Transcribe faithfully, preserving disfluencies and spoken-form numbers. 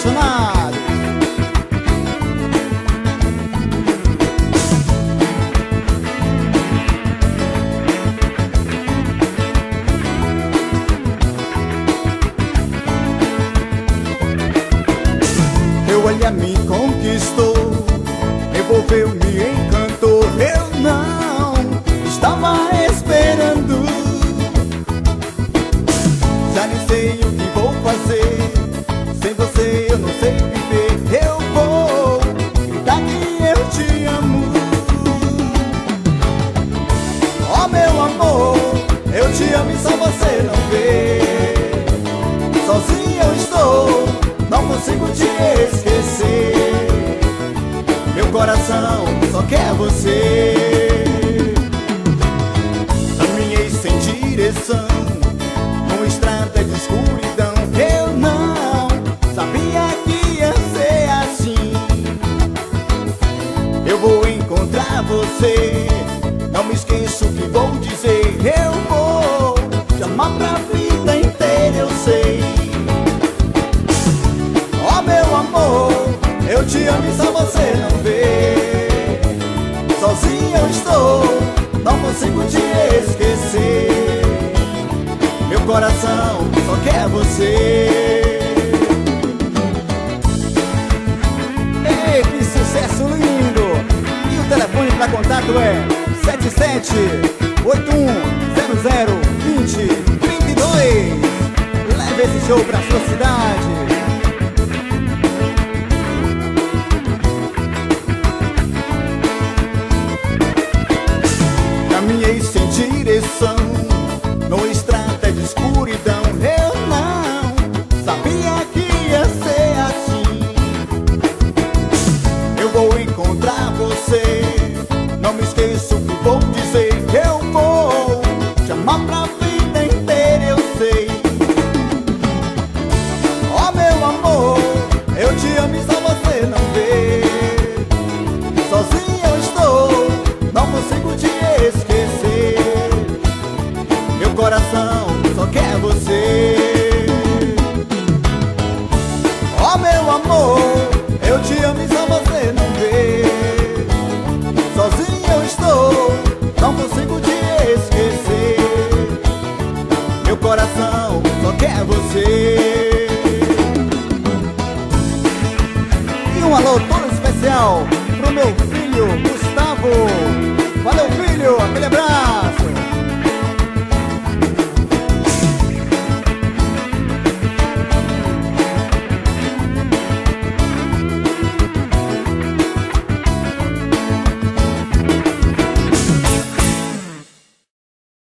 apaixonados. Teu olhar me conquistou, envolveu, me encantou. Eu não estava esperando. Já nem sei o que vou fazer, sem você eu não sei viver. Eu vou gritar que eu te amo. Oh meu amor, eu te amo e só você não vê. Sozinho eu estou, não consigo te esquecer. Meu coração só quer você. Caminhei sem direção, numa estrada de escuridão. Eu não sabia que ia ser assim. Eu vou encontrar você, não me esqueço o que vou dizer. Eu vou te amar pra vida inteira, eu sei. Oh meu amor, eu te amo e só você não vê. Sozinho eu estou, não consigo te esquecer. Meu coração só quer você. Ei, que sucesso lindo! E o telefone para contato é sete sete oito um zero zero dois zero três dois. Leve esse show pra sua cidade. Caminhei sem direção, numa estrada de escuridão. Eu não sabia que ia ser assim. Eu vou encontrar você, não me esqueço o que vou dizer. Eu vou te amar pra vida inteira, eu sei. Oh meu amor, eu te amo e só você não vê. Sozinho eu estou, não consigo te esquecer. Meu coração só quer você. Oh meu amor, eu te amo e só você não vê. Sozinho eu estou, não consigo te esquecer. Meu coração só quer você. E um alô todo especial pro meu filho Gustavo. Valeu filho, aquele abraço.